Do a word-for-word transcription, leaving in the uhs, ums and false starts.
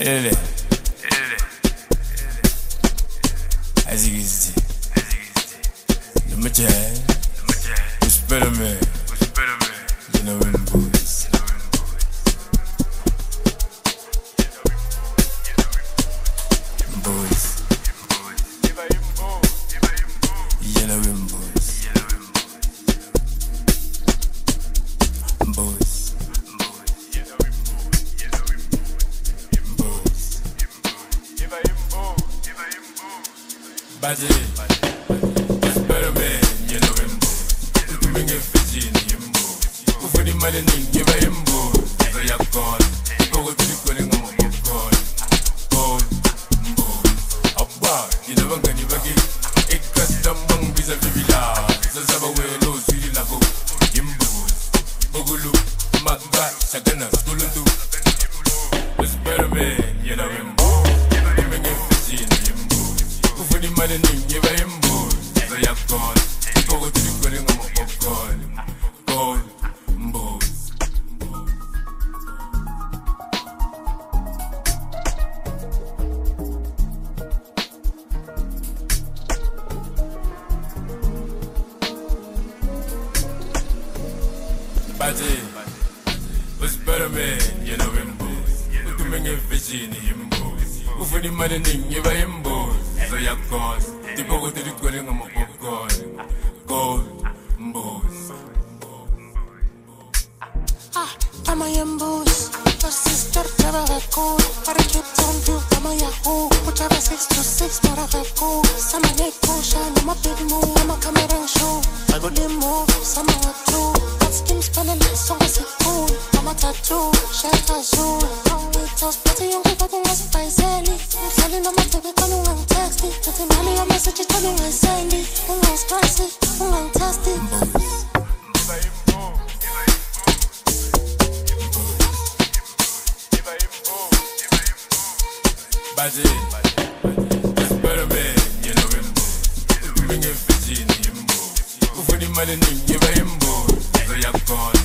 Ele. As you see. The Machai. The Spider-Man. You know him, boys. Boys. You know him, boys. Boys. Baje, Spider-Man, you know him, boys. You bring a fish in him, boys. Who for the money, you buy him, boys. So you're gone. Go to the calling on my God. Boys, boys. Abba, you know I'm gonna give it. It costs them bang vis-a-vis. So Sabawe, no, Siri Lago. Him, boys. Bogulu, Magba, Sagana, Skulutu. Spider-Man, you know him, boys. You bring a fish in him, boys. Who for the money, you buy him, boys. So you're gone. Go to the calling on my God. Boys, boys. Baje, was Spider-Man, you know him, boys. Who can bring a fish in him, boys. Who for the money, you buy him, boys. So you're gone. The go to the calling on my popcorn. Gold, boys. Ah, I'm a young boss. Your sister never had cool. But I kept on you, I'm a yahoo. Whichever six to six, not a have cool. Some a neck potion, I'm a big move, I'm a camera show. I go limo, some a two. That skin spelling, so is it cool? I'm a tattoo, shake a zoo. It was pretty young, but I was by Sally. I'm telling on my baby, calling on texting. Getting money, I'm messaging, telling on Sandy. I'm not stressing, I'm not testing. Baje, Spider-Man, you know him, boys. You bring a fish in him, boys. Who for the money, you buy him, boys. So you're gone.